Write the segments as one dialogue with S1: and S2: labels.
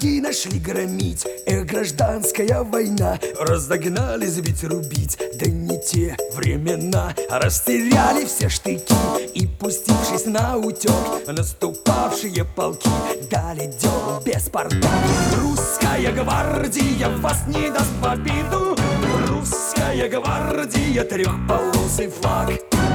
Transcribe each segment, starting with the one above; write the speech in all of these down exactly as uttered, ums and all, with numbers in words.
S1: враги нашли громить. Эх, гражданская война, разогнались бить, рубить. Да не те времена, растеряли все штыки и, пустившись на утек, наступавшие полки дали дёру без пардона. Русская гвардия вас не даст в обиду. Русская гвардия, трехполосый флаг.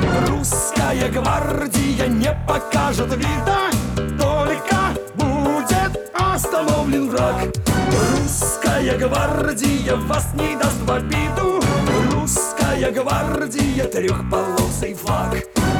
S1: Русская гвардия не покажет вида, только будет остановлен враг. Русская гвардия вас не даст в обиду. Русская гвардия, трехполосый флаг.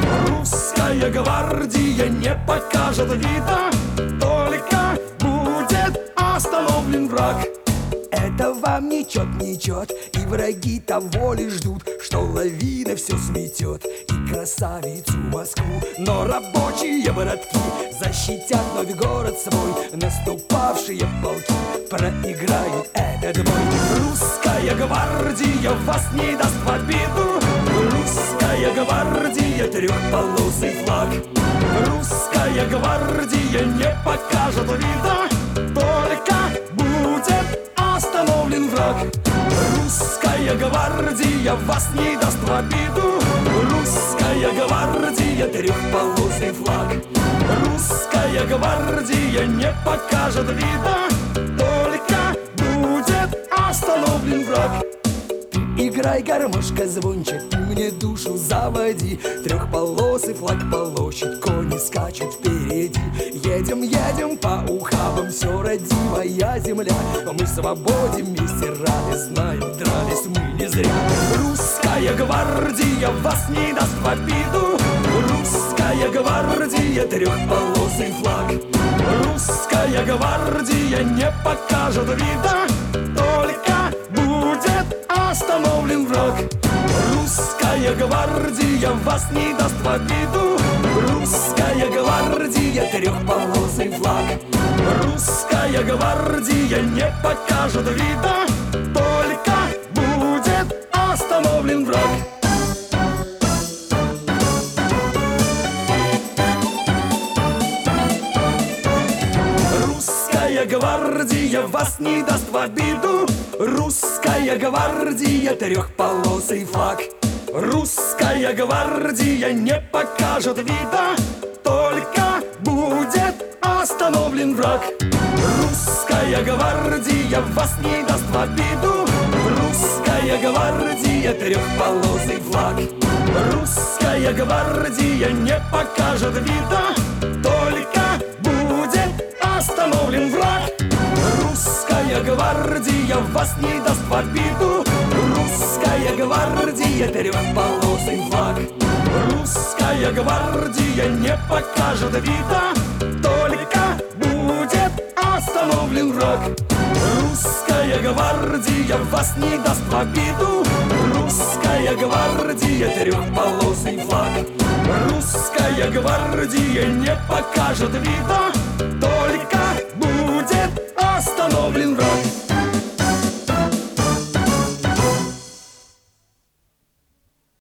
S1: Русская гвардия не покажет вида, только будет остановлен враг. Это вам ничет, ничет, и враги того лишь ждут, что лавина все сметет и красавицу Москву. Но рабочие братки защитят вновь город свой, наступавшие полки проиграют этот бой. Русская гвардия вас не даст в обиду. Русская гвардия, трехполосый флаг. Русская гвардия не покажет вида, только будет остановлен враг. Русская гвардия вас не даст в обиду. Русская гвардия, трехполосый флаг. Русская гвардия не покажет вида, только будет остановлен враг. Играй, гармошка, звонче, ты мне душу заводи. Трехполосый флаг полощет, кони скачут впереди. Едем, едем по ухабам, все родимая земля. Мы свободе вместе рады, знаем, дрались мы не зря. Русская гвардия вас не даст в обиду. Русская гвардия, трехполосый флаг. Русская гвардия не покажет вида, только будет остановлен враг. Русская гвардия вас не даст в обиду. Русская гвардия, трехполосый флаг. Русская гвардия не покажет вида, только будет остановлен враг. Русская гвардия вас не даст в обиду. Русская гвардия, трехполосый флаг. Русская гвардия не покажет вида, только будет остановлен враг. Русская гвардия вас не даст в обиду. Русская гвардия, трехполосый флаг. Русская гвардия не покажет вида, только будет остановлен враг. Русская гвардия вас не даст в обиду. Русская гвардия, трехполосый флаг. Русская гвардия не покажет вида, только будет остановлен враг. Русская гвардия вас не даст в обиду. Русская гвардия, трехполосый флаг. Русская гвардия не покажет вида, только будет остановлен враг.